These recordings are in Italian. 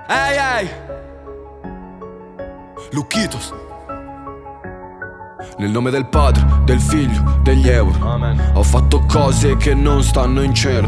Ehi, ehi, Lucchitos. Nel nome del Padre, del Figlio, degli euro. Amen. Ho fatto cose che non stanno in cielo.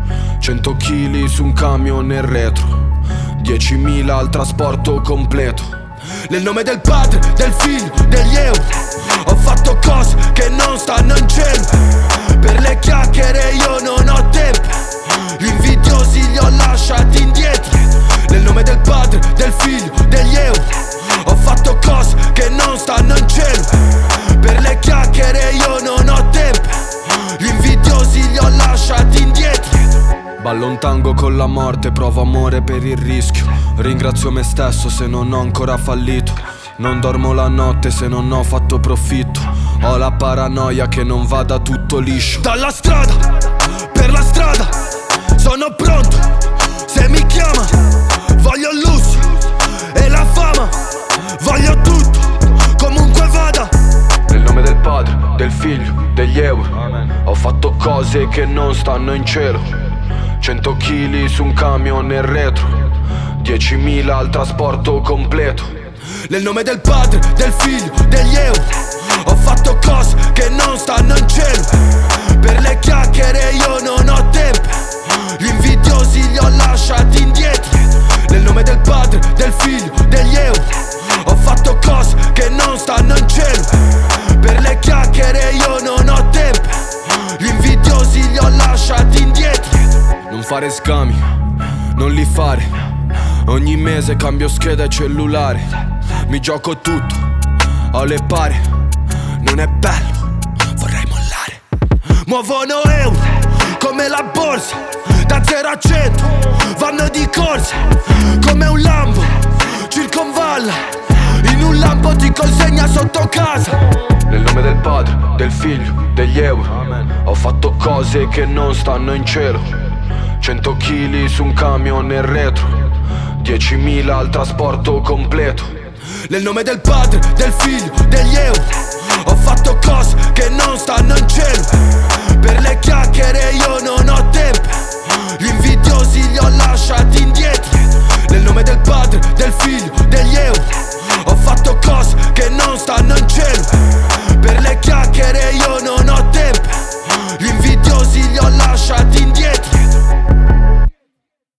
100 kg su un camion nel retro, 10.000 al trasporto completo. Nel nome del Padre, del Figlio, degli euro. Ho fatto cose che non stanno in cielo. Per le chiacchiere io non ho tempo. Gli invidiosi li ho lasciati indietro. Nel nome del Padre, del Figlio, degli euro. Ho fatto cose che non stanno in cielo. Per le chiacchiere io non ho tempo. Gli invidiosi li ho lasciati indietro. Ballo un tango con la morte, provo amore per il rischio. Ringrazio me stesso se non ho ancora fallito. Non dormo la notte se non ho fatto profitto. Ho la paranoia che non vada tutto liscio. Dalla strada, per la strada, sono pronto. Se mi chiama, voglio il lusso e la fama. Voglio tutto, comunque vada. Nel nome del Padre, del Figlio, degli euro. Amen. Ho fatto cose che non stanno in cielo. 100 kg su un camion nel retro, 10.000 al trasporto completo. Nel nome del Padre, del Figlio, degli euro. Ho fatto cose che non stanno in cielo. Per le chiacchiere io non ho tempo. Gli invidiosi li ho lasciati indietro. Nel nome del Padre, del Figlio, degli euro. Ho fatto cose che non stanno in cielo. Per le chiacchiere io non ho tempo. Gli invidiosi li ho lasciati indietro. Non fare scami, non li fare. Ogni mese cambio scheda e cellulare. Mi gioco tutto, ho le pare. Non è bello, vorrei mollare. Muovono euro come la borsa. Da 0 a 100 vanno di corsa. Come un Lambo, circonvalla. In un lampo ti consegna sotto casa. Nel nome del Padre, del Figlio, degli euro. Amen. Ho fatto cose che non stanno in cielo. 100 kg su un camion nel retro, 10.000 al trasporto completo. Nel nome del Padre, del Figlio, degli euro. Ho fatto cose che non stanno in cielo. Per le chiacchiere io non ho tempo. Gli invidiosi li ho lasciati indietro. Nel nome del Padre, del Figlio, degli euro. Ho fatto cose che non stanno in cielo. Per le chiacchiere io non ho tempo. Gli invidiosi li ho lasciati indietro.